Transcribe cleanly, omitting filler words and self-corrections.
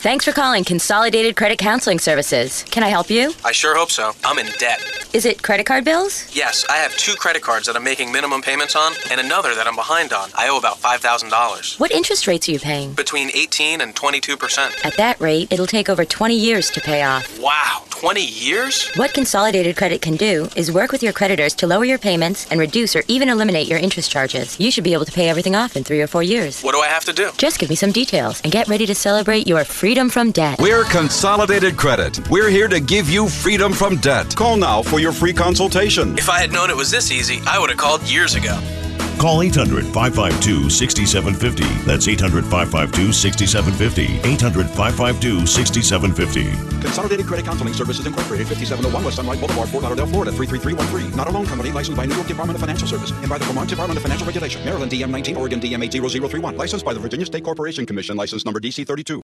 Thanks for calling Consolidated Credit Counseling Services. Can I help you? I sure hope so. I'm in debt. Is it credit card bills? Yes, I have 2 credit cards that I'm making minimum payments on and another that I'm behind on. I owe about $5,000. What interest rates are you paying? Between 18 and 22%. At that rate, it'll take over 20 years to pay off. Wow, 20 years? What Consolidated Credit can do is work with your creditors to lower your payments and reduce or even eliminate your interest charges. You should be able to pay everything off in 3 or 4 years. What do I have to do? Just give me some details and get ready to celebrate your freedom from debt. We're Consolidated Credit. We're here to give you freedom from debt. Call now for your free consultation. If I had known it was this easy, I would have called years ago. Call 800-552-6750. That's 800-552-6750. 800-552-6750. Consolidated Credit Counseling Services Incorporated, 5701 West Sunlight Boulevard, Fort Lauderdale, Florida, 33313. Not a loan company licensed by New York Department of Financial Service and by the Vermont Department of Financial Regulation. Maryland DM 19, Oregon DM 80031. Licensed by the Virginia State Corporation Commission, license number DC 32.